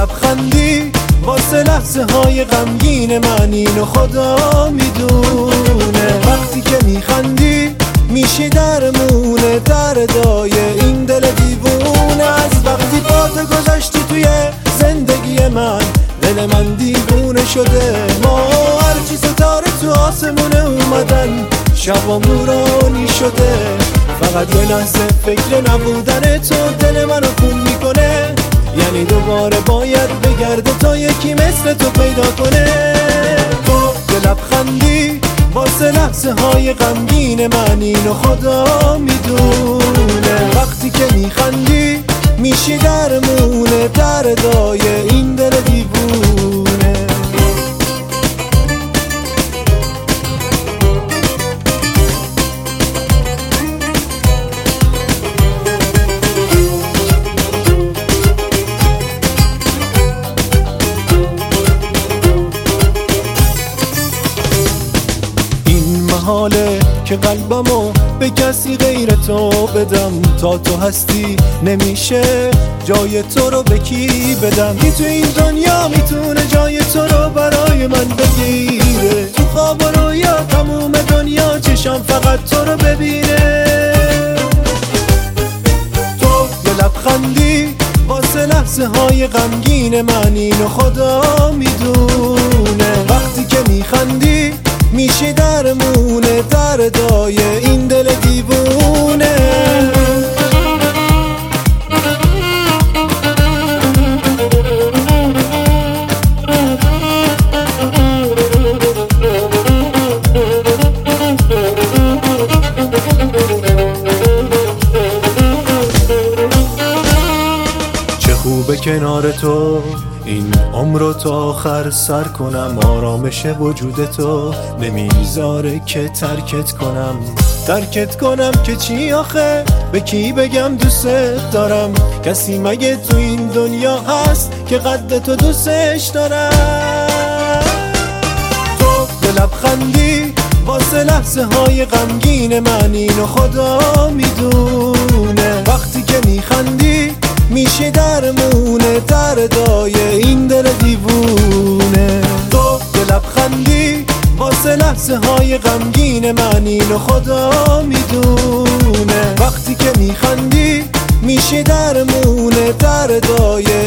لبخندی واسه لحظه های غمگین من، اینو خدا میدونه. وقتی که میخندی میشی درمونه دردای این دل دیوونه. از وقتی پات گذاشتی توی زندگی من، دل من دیوونه شده. ما هرچی ستاره تو آسمونه اومدن، شبا نورانی شده. فقط یه لحظه فکر نبودن تو دل منو خون میکنه. یعنی دوباره باید بگرده تا یکی مثل تو پیدا کنه. تو یه لبخندی واسه لحظه های غمگین من، اینو خدا میدونه. وقتی که میخندی میشی درمونه دردای این دل دیوونه. حاله که قلبمو به کسی غیر تو بدم، تا تو هستی نمیشه جای تو رو به کی بدم. کی تو این دنیا میتونه جای تو رو برای من بگیره؟ تو خواب و رویا تموم دنیا چشم فقط تو رو ببینه. تو یه لبخندی واسه لحظه های غمگین من، اینو خدا میدونه. وقتی که میخندی میشه درمونه دردای این دل دیوونه. چه خوبه کنار تو این عمرو تا آخر سر کنم. آرامش وجود تو نمیذاره که ترکت کنم که چی آخه؟ به کی بگم دوست دارم؟ کسی مگه تو این دنیا هست که قد تو دوستش دارم؟ تو یه لبخندی واسه لحظه های غمگین من، اینو خدا میدونه. وقتی که میخندی میشه درمونه دردای این دل دیوونه. تو یه لبخندی واسه لحظه های غمگین من، اینو خدا میدونه. وقتی که میخندی میشه درمونه دردای